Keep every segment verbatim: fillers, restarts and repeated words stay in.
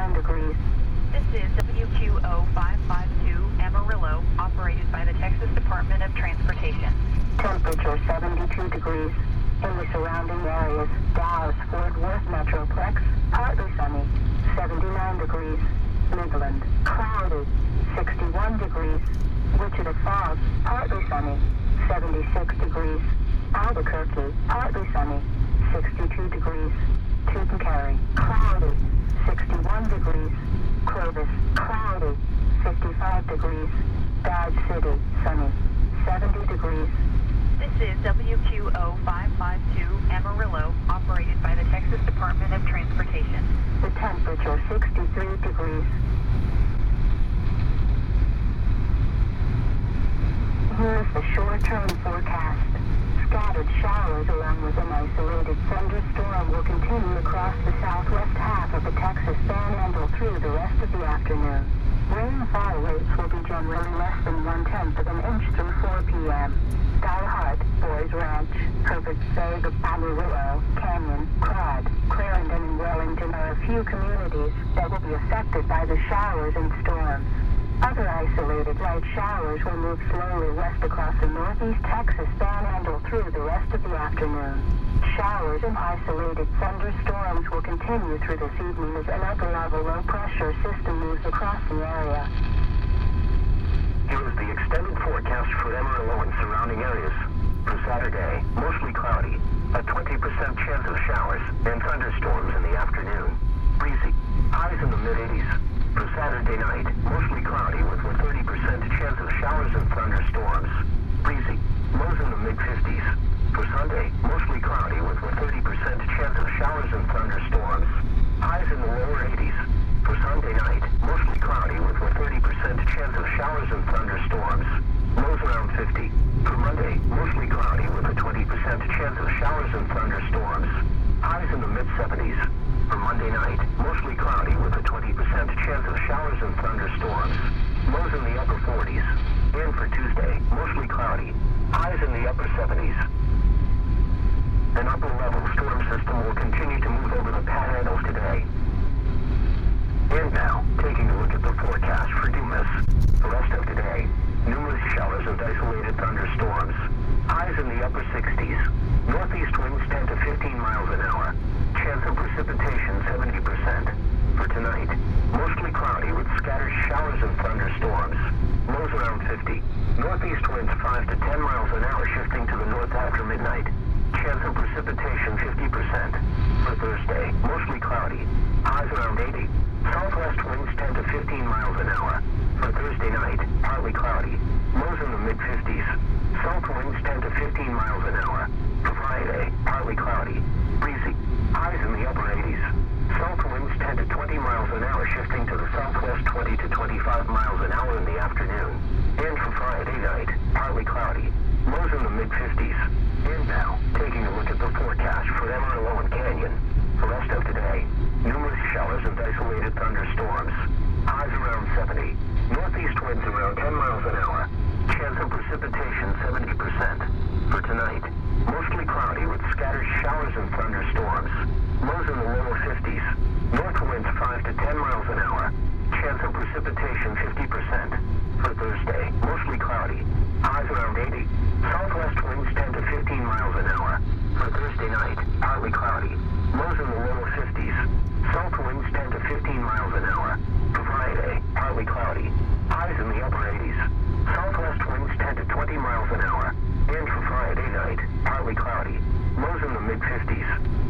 sixty-nine degrees. This is W Q O five five two Amarillo, operated by the Texas Department of Transportation. Temperature seventy-two degrees. In the surrounding areas, Dallas-Fort Worth Metroplex, partly sunny, seventy-nine degrees. Midland, cloudy, sixty-one degrees. Wichita Falls, partly sunny, seventy-six degrees. Albuquerque, partly sunny, sixty-two degrees. Tucumcari, cloudy, sixty-one degrees. Clovis, cloudy, fifty-five degrees. Dodge City, sunny, seventy degrees. This is W Q O five five two Amarillo, operated by the Texas Department of Transportation. The temperature sixty-three degrees. Here is the short-term forecast. Scattered showers along with an isolated thunderstorm will continue across the southwest half of the Texas Panhandle through the rest of the afternoon. Rainfall rates will be generally less than one-tenth of an inch through four p.m. Dalhart, Boys Ranch, Herbert's Bay, Amarillo, Canyon, Quad, Clarendon, and Wellington are a few communities that will be affected by the showers and storms. Other isolated light showers will move slowly west across the northeast Texas Panhandle through the rest of the afternoon. Showers and isolated thunderstorms will continue through this evening as an upper-level low-pressure system moves across the area. Here is the extended forecast for Amarillo and surrounding areas. For Saturday, mostly cloudy, a twenty percent chance of showers and thunderstorms in the afternoon. Breezy, highs in the mid-eighties. For Saturday night, mostly cloudy with a thirty percent chance of showers and thunderstorms. Breezy, lows in the mid-fifties. For Sunday, mostly cloudy with a thirty percent chance of showers and thunderstorms. Highs in the lower eighties. For Sunday night, mostly cloudy with a thirty percent chance of showers and thunderstorms. Lows around fifty. For Monday, mostly cloudy with a twenty percent chance of showers and thunderstorms. Highs in the mid-seventies. For Monday night, mostly cloudy with a twenty percent chance of showers and thunderstorms. Lows in the upper forties. And for Tuesday, mostly cloudy. Highs in the upper seventies. An upper-level storm system will continue to move over the Panhandles today. And now, taking a look at the forecast for Dumas. The rest of today, numerous showers and isolated thunderstorms. Highs in the upper sixties. Northeast winds ten to fifteen miles an hour. Chance of precipitation seventy percent. For tonight, mostly cloudy with scattered showers and thunderstorms. Lows around fifty. Northeast winds five to ten miles an hour shifting to the north after midnight. Chance of precipitation fifty percent. For Thursday, mostly cloudy. Highs around eighty. Southwest winds ten to fifteen miles an hour. For Thursday night, partly cloudy. Lows in the mid-fifties. South winds ten to fifteen miles an hour. For Friday, partly cloudy. Breezy. Highs in the upper eighties. South winds ten to twenty miles an hour shifting to the southwest twenty to twenty-five miles an hour in the afternoon. And for Friday night, partly cloudy. Lows in the mid-fifties. And now, taking a look at the forecast for Amarillo and Canyon. The rest of today, numerous showers and isolated thunderstorms. Highs around seventy. Northeast winds around ten miles an hour. Chance of precipitation seventy percent. For tonight, mostly cloudy with scattered showers and thunderstorms. Lows in the lower fifties. North winds five to ten miles an hour. Chance of precipitation fifty percent. For Thursday, mostly cloudy. Highs around eighty. Southwest winds ten to fifteen miles an hour. For Thursday night, partly cloudy. Lows in the lower fifties. South winds ten to fifteen miles an hour. For Friday, partly cloudy. Highs in the upper eighties. Southwest winds ten to twenty miles an hour. And for Friday night, partly cloudy. Lows in the mid-fifties.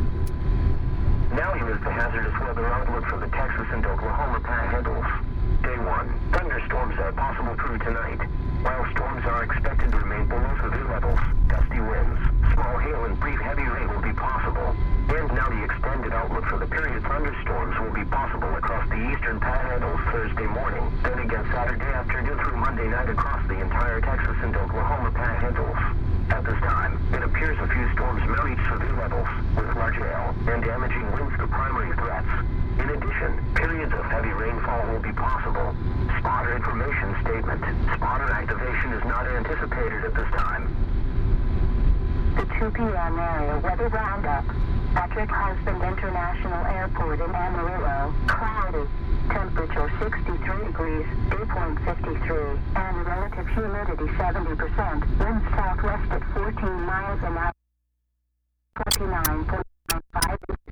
Now here is the hazardous weather outlook for the Texas and Oklahoma Panhandles. Day one. Thunderstorms are possible through tonight. While storms are expected to remain below severe levels, gusty winds, small hail, and brief heavy rain will be possible. And now the extended outlook for the period thunderstorms will be possible across the eastern Panhandles Thursday morning, then again Saturday afternoon through Monday night across the entire Texas and Oklahoma Panhandles. At this time, it appears a few storms may reach severe levels, with large hail and damaging winds the primary threats. In addition, periods of heavy rainfall will be possible. Spotter information statement. Spotter activation is not anticipated at this time. The two p.m. area weather roundup. Patrick Husband International Airport in Amarillo, cloudy. Temperature sixty-three degrees, dew point fifty-three, and relative humidity seventy percent. Wind southwest at fourteen miles an hour. twenty-nine point nine five